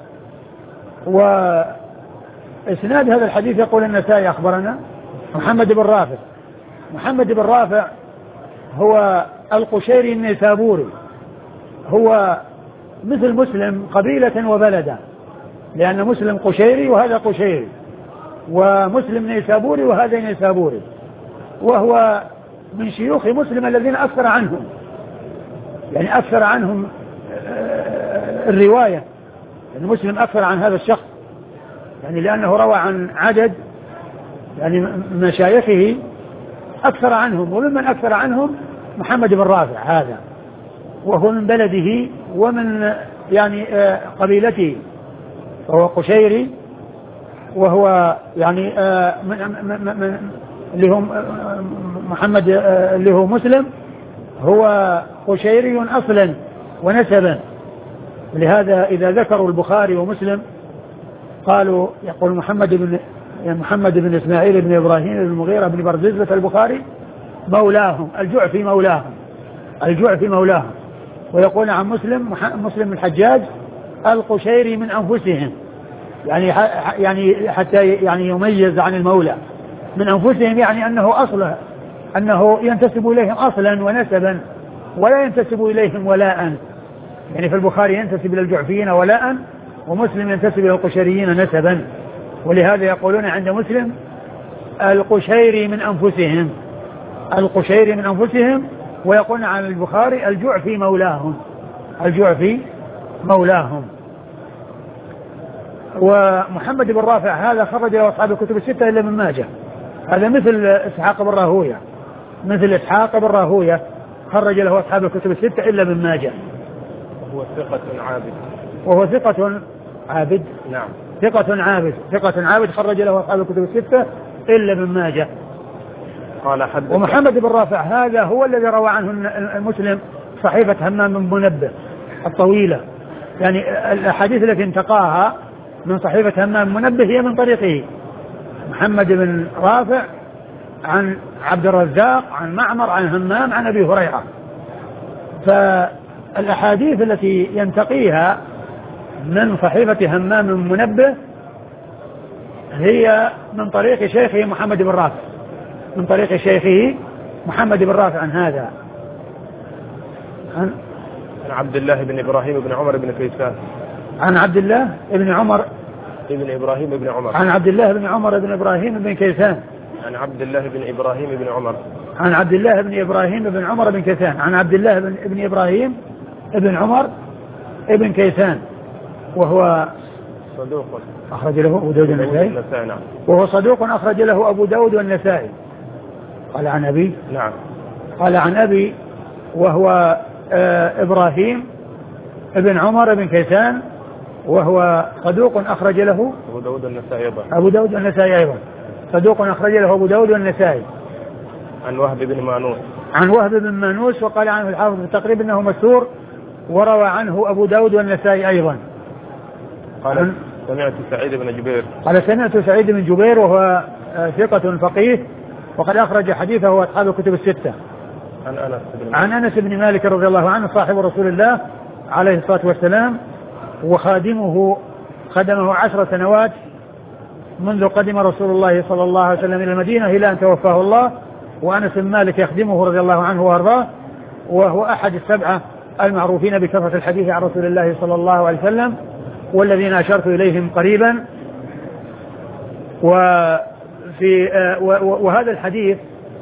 وإسناد هذا الحديث يقول النسائي أخبرنا محمد بن رافع. محمد بن رافع هو القشيري النيسابوري، هو مثل مسلم قبيلة وبلدا، لأن مسلم قشيري وهذا قشيري، ومسلم نيسابوري وهذا نيسابوري، وهو من شيوخ مسلم الذين أكثر عنهم، يعني أكثر عنهم الرواية، يعني مسلم أكثر عن هذا الشخص، يعني لأنه روى عن عدد يعني مشايخه أكثر عنهم، وممن أكثر عنهم محمد بن رافع هذا، وهو من بلده ومن يعني قبيلته، وهو قشيري، وهو يعني من من اللي هو محمد اللي هو مسلم هو قشيري أصلا ونسبا، لهذا إذا ذكروا البخاري ومسلم قالوا يقول محمد بن محمد بن إسماعيل بن إبراهيم بن المغيرة بن برزيزة البخاري مولاهم، الجعفي مولاهم، الجعفي مولاهم. ويقول عن مسلم مسلم الحجاج القشيري من أنفسهم، يعني يعني حتى يعني يميز عن المولى من أنفسهم، يعني أنه أصله أنه ينتسب إليهم أصلا ونسبا ولا ينتسب إليهم ولاء، يعني في البخاري ينتسب إلى الجعفيين ولاء، ومسلم ينتسب إلى القشيريين نسبا، ولهذا يقولون عند مسلم القشيري من أنفسهم، القشيري من أنفسهم، ويقولون عن البخاري الجعفي مولاهم، الجعفي مولاهم. ومحمد بن رافع هذا خرج له أصحاب الكتب الستة إلا من ماجه، هذا مثل إسحاق بن راهوية، مثل إسحاق بن راهوية خرج له أصحاب الكتب الستة إلا من ماجه. وهو ثقة عابد، وهو ثقة عابد، نعم ثقة عابد، ثقة عابد خرج له أصحاب الكتب الستة إلا من ماجه. قال حدث. ومحمد بن رافع هذا هو الذي روى عنه المسلم صحيفة همام بن منبه الطويلة، يعني الأحاديث التي انتقاها من صحيفة همام منبه هي من طريقه محمد بن رافع عن عبد الرزاق عن معمر عن همام عن أبي هريرة. فالأحاديث التي ينتقيها من صحيفة همام بن منبه هي من طريق شيخه محمد بن رافع، من طريق شيخه محمد بن رافع عن هذا عن عبد الله بن إبراهيم بن عمر بن كيسان، عن عبد الله بن عمر ابن إبراهيم بن عمر، عن عبد الله بن عمر بن إبراهيم بن كيسان، عن عبد الله بن إبراهيم بن عمر، عن عبد الله بن إبراهيم بن عمر بن كيسان، عن عبد الله بن ابن إبراهيم بن عمر ابن كيسان، وهو صدوق أخرج له أبو داود والنسائي، وهو صدوق أخرج له أبو داود والنسائي. قال عن أبي، نعم قال عن أبي وهو آه إبراهيم ابن عمر بن كيسان، وهو صدوق أخرج له أبو داود والنسائي أيضا، أبو داود والنسائي أيضا، صدوق أخرج له أبو داود والنسائي. عن وهب بن مانوس، عن وهب بن مانوس، وقال عنه الحافظ في التقريب أنه مستور، وروى عنه أبو داود والنسائي أيضا. قال سمعت سعيد بن جبير، قال سمعت سعيد بن جبير وهو ثقة فقيه، وقد أخرج حديثه أصحاب الكتب الستة. عن أنس بن عن أنس بن مالك رضي الله عنه صاحب رسول الله عليه الصلاة والسلام، وخادمه خدمه عشر سنوات منذ قدم رسول الله صلى الله عليه وسلم إلى المدينة إلى أن توفاه الله، وأنس بن مالك يخدمه رضي الله عنه وأرضاه، وهو أحد السبعة المعروفين بكثرة الحديث عن رسول الله صلى الله عليه وسلم، والذين أشرت إليهم قريبا. وفي وهذا الحديث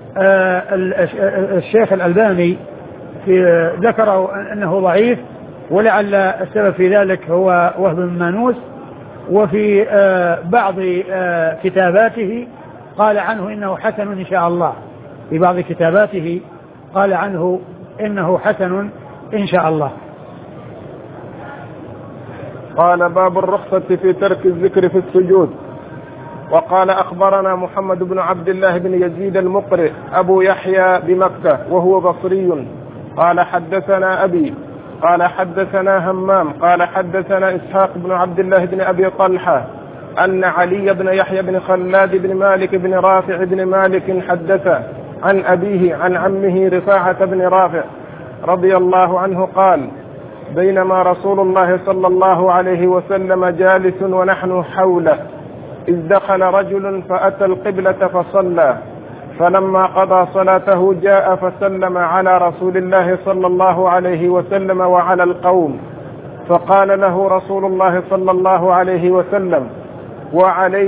الشيخ الألباني في ذكره أنه ضعيف، ولعل السبب في ذلك هو وهب بن مانوس، وفي بعض كتاباته قال عنه إنه حسن إن شاء الله، في بعض كتاباته قال عنه إنه حسن إن شاء الله. قال باب الرخصة في ترك الذكر في السجود. وقال أخبرنا محمد بن عبد الله بن يزيد المقرئ أبو يحيى بمكة وهو بصري قال حدثنا أبي قال حدثنا همام قال حدثنا إسحاق بن عبد الله بن أبي طلحة أن علي بن يحيى بن خلاد بن مالك بن رافع بن مالك حدث عن أبيه عن عمه رفاعة بن رافع رضي الله عنه قال بينما رسول الله صلى الله عليه وسلم جالس ونحن حوله إذ دخل رجل فأتى القبلة فصلى، فلما قضى صلاته جاء فسلم على رسول الله صلى الله عليه وسلم وعلى القوم، فقال له رسول الله صلى الله عليه وسلم وعليك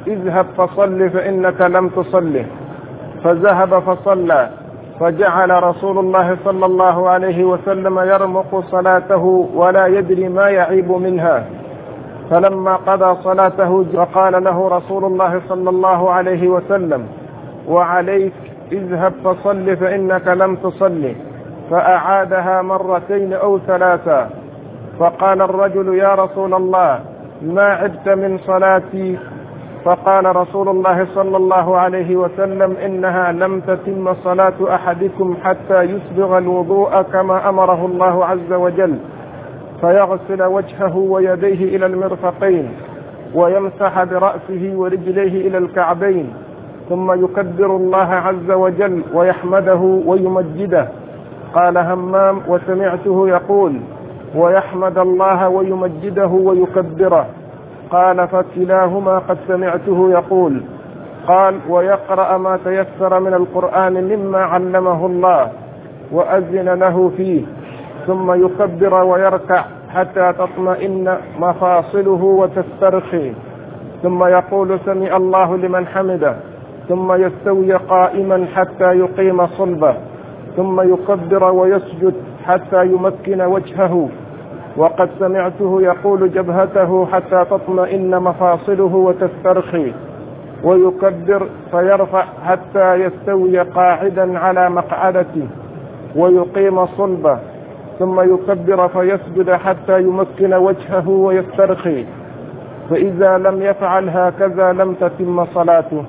اذهب فصل فإنك لم تصله، فذهب فصلى، فجعل رسول الله صلى الله عليه وسلم يرمق صلاته ولا يدري ما يعيب منها. فلما قضى صلاته فقال له رسول الله صلى الله عليه وسلم: وعليك، اذهب فصل فإنك لم تصل. فأعادها مرتين أو ثلاثا. فقال الرجل: يا رسول الله، ما عدت من صلاتي؟ فقال رسول الله صلى الله عليه وسلم: إنها لم تتم صلاة أحدكم حتى يسبغ الوضوء كما أمره الله عز وجل، فيغسل وجهه ويديه إلى المرفقين، ويمسح برأسه ورجليه إلى الكعبين، ثم يكبر الله عز وجل ويحمده ويمجده. قال همام: وسمعته يقول: ويحمد الله ويمجده ويكبره. قال: فكلاهما قد سمعته يقول. قال: ويقرأ ما تيسر من القرآن مما علمه الله وأذن له فيه، ثم يكبر ويركع حتى تطمئن مفاصله وتسترخي، ثم يقول: سمع الله لمن حمده، ثم يستوي قائما حتى يقيم صلبه، ثم يكبر ويسجد حتى يمكن وجهه، وقد سمعته يقول: جبهته حتى تطمئن مفاصله وتسترخي، ويكبر فيرفع حتى يستوي قاعدا على مقعدته ويقيم صلبه، ثم يكبر فيسجد حتى يمكن وجهه ويسترخي، فإذا لم يفعل هكذا لم تتم صلاته.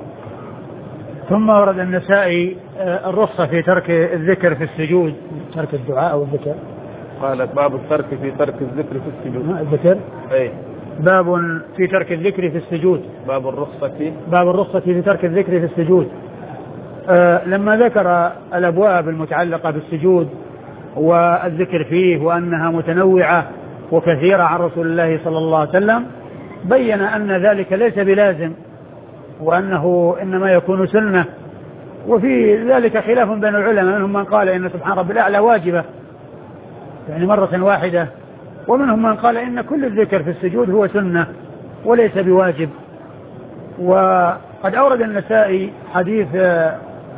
ثم ورد النسائي الرخصة في ترك الذكر في السجود، ترك الدعاء أو الذكر. قال: باب الترك في ترك الذكر في السجود. الذكر أي باب في ترك الذكر في السجود. باب الرخصة باب الرخصة في ترك الذكر في السجود. آه لما ذكر الأبواب المتعلقة بالسجود والذكر فيه وأنها متنوعة وكثيرة عن رسول الله صلى الله عليه وسلم، بين أن ذلك ليس بلازم، وأنه إنما يكون سنة. وفي ذلك خلاف بين العلماء، منهم من قال إن سبحان رب الأعلى واجبة يعني مرة واحدة، ومنهم من قال إن كل الذكر في السجود هو سنة وليس بواجب. وقد أورد النسائي حديث آآ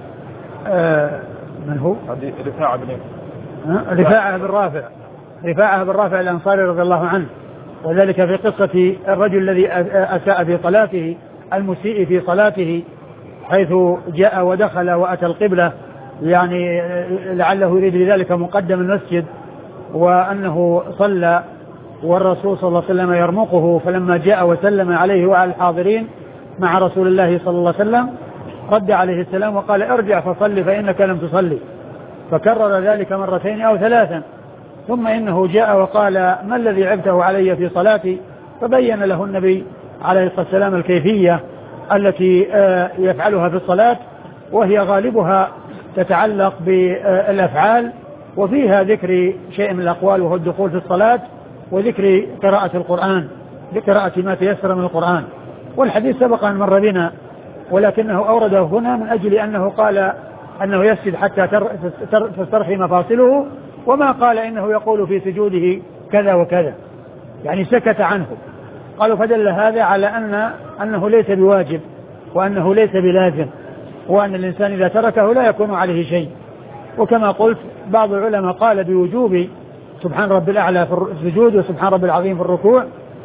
آآ من هو؟ حديث رفاعة بن رفاعة بن رافع رفاعة بن رافع الأنصاري رضي الله عنه، وذلك في قصة الرجل الذي أساء في صلاته، المسيء في صلاته، حيث جاء ودخل وأتى القبلة، يعني لعله يريد لذلك مقدم المسجد، وأنه صلى والرسول صلى الله عليه وسلم يرمقه، فلما جاء وسلم عليه وعلى الحاضرين مع رسول الله صلى الله عليه وسلم رد عليه السلام وقال: ارجع فصل فإنك لم تصلي. فكرر ذلك مرتين أو ثلاثا، ثم إنه جاء وقال: ما الذي عبته علي في صلاتي؟ فبين له النبي عليه الصلاة والسلام الكيفية التي يفعلها في الصلاة، وهي غالبها تتعلق بالأفعال، وفيها ذكر شيء من الأقوال وهو الدخول في الصلاة، وذكر قراءة القرآن، بقراءة ما تيسر من القرآن. والحديث سبق أن مر بنا، ولكنه أورده هنا من أجل أنه قال أنه يسجد حتى تسترخي مفاصله، وما قال إنه يقول في سجوده كذا وكذا، يعني سكت عنه. قالوا فدل هذا على أن أنه ليس بواجب، وأنه ليس بلازم، وأن الإنسان إذا تركه لا يكون عليه شيء. وكما قلت بعض العلماء قال بوجوب سبحان رب الأعلى في السجود وسبحان رب العظيم في الركوع،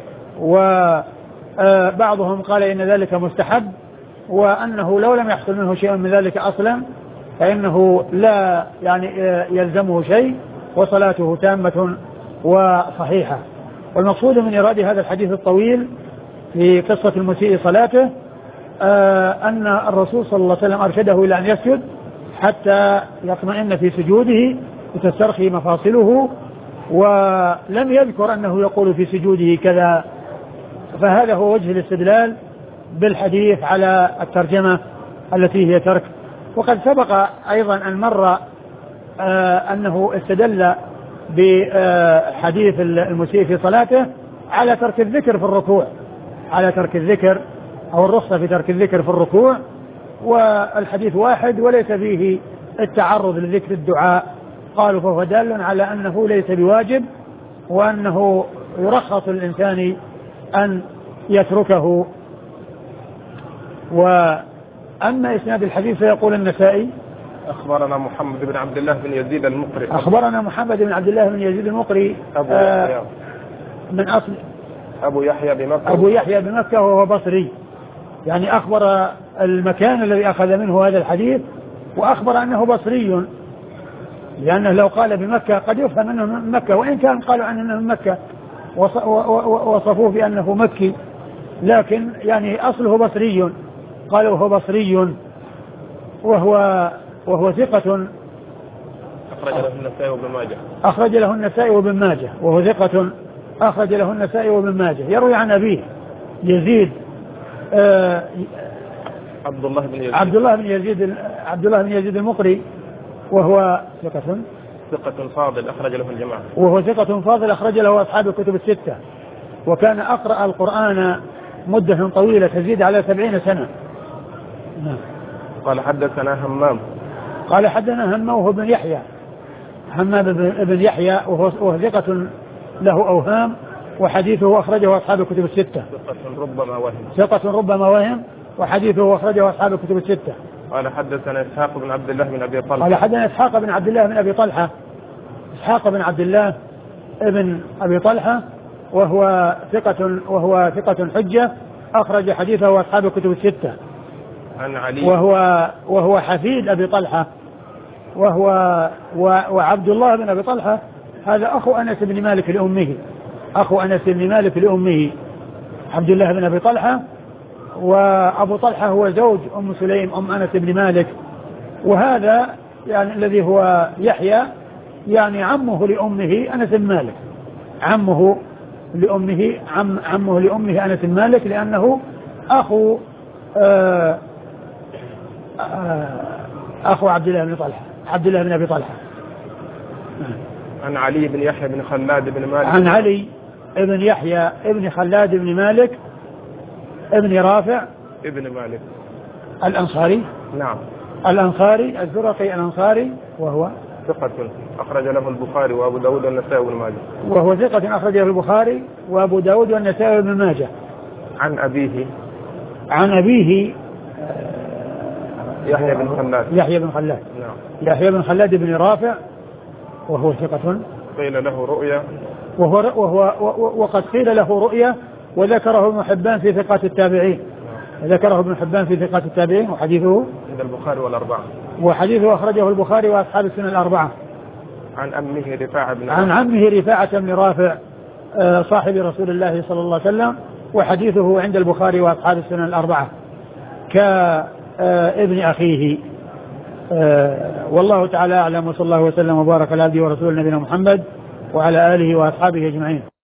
وبعضهم قال إن ذلك مستحب، وأنه لو لم يحصل منه شيء من ذلك أصلا فإنه لا يعني يلزمه شيء وصلاته تامة وصحيحة. والمقصود من إرادة هذا الحديث الطويل في قصة المسيء صلاته أن الرسول صلى الله عليه وسلم أرشده إلى أن يسجد حتى يطمئن في سجوده وتسترخي مفاصله، ولم يذكر أنه يقول في سجوده كذا. فهذا هو وجه الاستدلال بالحديث على الترجمة التي هي ترك. وقد سبق أيضا أن مر أنه استدل بحديث المسيء في صلاته على ترك الذكر في الركوع، على ترك الذكر أو الرخصة في ترك الذكر في الركوع، والحديث واحد وليس فيه التعرض لذكر الدعاء. قالوا فهو دال على أنه ليس بواجب، وأنه يرخص الإنسان أن يتركه وأما إسناد الحديث فيقول النسائي أخبرنا محمد بن عبد الله بن يزيد المقري أخبرنا محمد بن عبد الله بن يزيد المقري أبو آه يحيى من أصل أبو يحيى بمكة أبو يحيى بمكة وهو بصري، يعني أخبر المكان الذي أخذ منه هذا الحديث وأخبر أنه بصري، لأنه لو قال بمكة قد يفهم أنه من مكة، وإن كان قالوا عنه أنه من مكة وصفوه بأنه مكي، لكن يعني أصله بصري، قالوا هو بصري وهو وهو ثقة أخرج له النسائي وابن ماجه أخرج له النسائي وابن ماجه وهو ثقة أخرج له النسائي وابن ماجه. يروي عن أبيه يزيد آه عبد الله بن يزيد عبد الله بن يزيد عبد الله بن يزيد المقري وهو ثقة ثقة فاضل أخرج له الجماعة وهو ثقة فاضل أخرج له أصحاب الكتب الستة، وكان أقرأ القرآن مدة طويلة تزيد على سبعين سنة. نعم. قال حدثنا همام قال حدثنا همام وهو بن يحيى همام بن يحيى وهو ثقة له أوهام، وحديثه أخرجه أصحاب الكتب الستة. ثقة ربما وهم ثقة ربما وهم وحديثه أخرجه أصحاب الكتب الستة. قال حدثنا إسحاق بن عبد الله بن أبي طلحة قال حدثنا إسحاق بن عبد الله بن أبي طلحة إسحاق بن عبد الله ابن أبي طلحة وهو ثقة وهو ثقة حجة أخرج حديثه أصحاب الكتب الستة. عن علي وهو وهو حفيد أبي طلحة وهو وعبد الله بن أبي طلحة هذا أخو أنس بن مالك لأمه أخو أنس بن مالك لأمه عبد الله بن أبي طلحة، وأبو طلحة هو زوج أم سليم أم أنس بن مالك، وهذا يعني الذي هو يحيى يعني عمه لأمه أنس بن مالك عمه لأمه عم عمه لأمه أنس بن مالك، لأنه أخو آآ آآ أخو عبد الله بن طلحة عبد الله بن أبي طلحة. عن علي بن يحيى بن خلاد بن مالك عن علي بن يحيى بن خلاد بن مالك ابن رافع ابن مالك الأنصاري نعم الأنصاري الزرقي الأنصاري وهو ثقة أخرج له البخاري وأبو داود والنسائي وابن ماجه وهو ثقة أخرج له البخاري وأبو داود والنسائي وابن ماجه. عن أبيه عن أبيه يحيى بن خلاد يحيى بن خلاد نعم يحيى بن خلاد بن رافع وهو ثقة قيل له رؤيا وهو, وهو وقد قيل له رؤيا، وذكره ابن حبان في ثقات التابعين نعم. ذكره ابن حبان في ثقات التابعين وحديثه عند البخاري والأربعة وحديثه أخرجه البخاري وأصحاب السنن الأربعة. عن أمه رفاعة بن عن عمه رفاعة بن رافع صاحب رسول الله صلى الله عليه وسلم، وحديثه عند البخاري وأصحاب السنن الأربعة كابن أخيه. والله تعالى أعلم، وصلى الله وسلم وبارك على عبده ورسوله نبينا محمد وعلى آله وأصحابه أجمعين.